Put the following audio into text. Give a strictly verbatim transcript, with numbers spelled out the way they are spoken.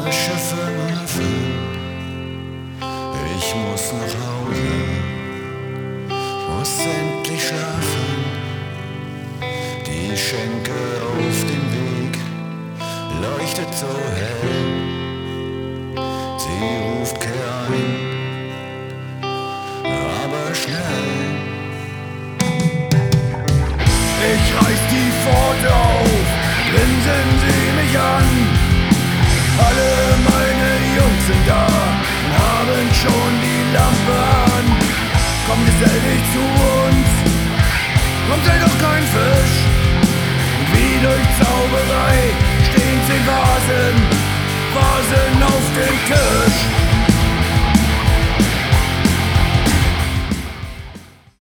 frische fünf. Ich muss nach Hause, muss endlich schlafen. Die Schenke auf dem Weg leuchtet so hell. Sie ruft kehr ein, aber schnell. Ich reiß die Pforte auf, grinsen sie mich an. Alle meine Jungs sind da und haben schon die Lampe an. Komm, gesell dich zu uns, komm, sei doch kein Fisch. Und wie durch Zauberei stehen zehn Vasen, Vasen auf dem Tisch.